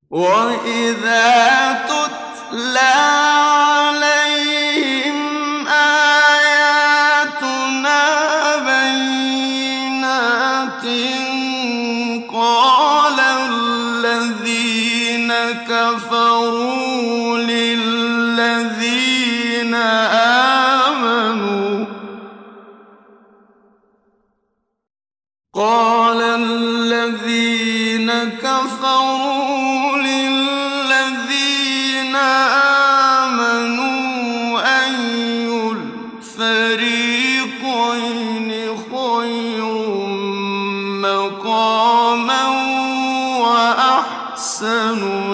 وَإِذَا تُتْلَىٰ عَلَيْهِمْ آيَاتُنَا بَيِّنَاتٍ قَالَ الَّذِينَ كَفَرُوا لِلَّذِينَ آمَنُوا أَيُّ الْفَرِيقَيْنِ خَيْرٌ مَّقَامًا وَأَحْسَنُ